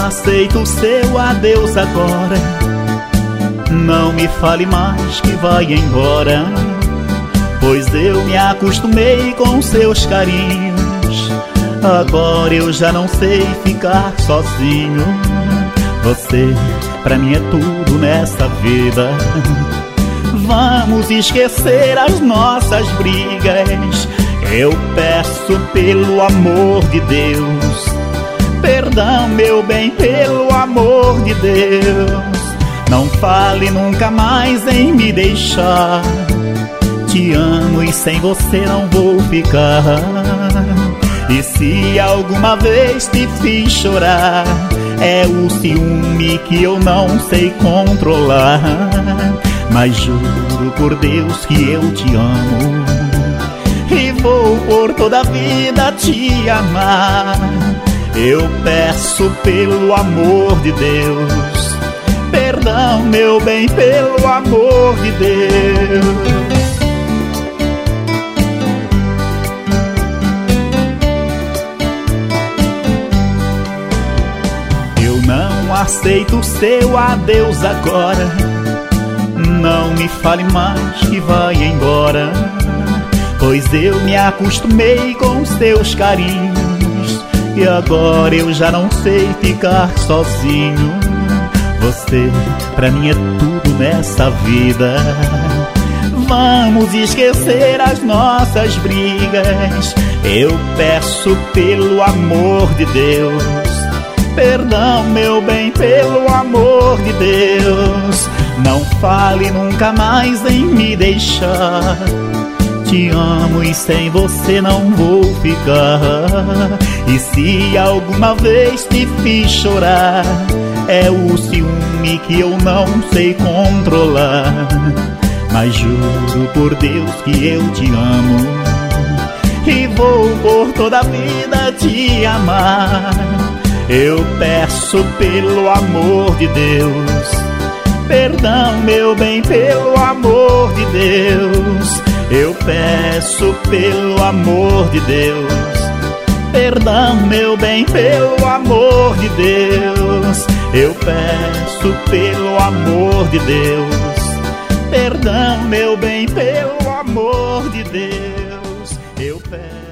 aceito o seu adeus agora. Não me fale mais que vai embora, pois eu me acostumei com seus carinhos. Agora eu já não sei ficar sozinho. Você pra mim é tudo nessa vida. Vamos esquecer as nossas brigas. Eu peço pelo amor de Deus, perdão, meu bem, pelo amor de Deus. Não fale nunca mais em me deixar. Te amo e sem você não vou ficar. E se alguma vez te fiz chorar, é o ciúme que eu não sei controlar. Mas juro por Deus que eu te amo e vou por toda a vida te amar. Eu peço pelo amor de Deus, perdão, meu bem, pelo amor de Deus. Eu não aceito o seu adeus agora. Não me fale mais que vai embora, pois eu me acostumei com seus carinhos. E agora eu já não sei ficar sozinho. Você pra mim é tudo nessa vida. Vamos esquecer as nossas brigas. Eu peço pelo amor de Deus, perdão, meu bem, pelo amor de Deus. Não fale nunca mais em me deixar. Te amo e sem você não vou ficar. E se alguma vez te fiz chorar, é o ciúme que eu não sei controlar. Mas juro por Deus que eu te amo e vou por toda a vida te amar. Eu peço pelo amor de Deus, perdão, meu bem, pelo amor de Deus. Eu peço pelo amor de Deus, perdão, meu bem, pelo amor de Deus. Eu peço pelo amor de Deus, perdão, meu bem, pelo amor de Deus. Eu peço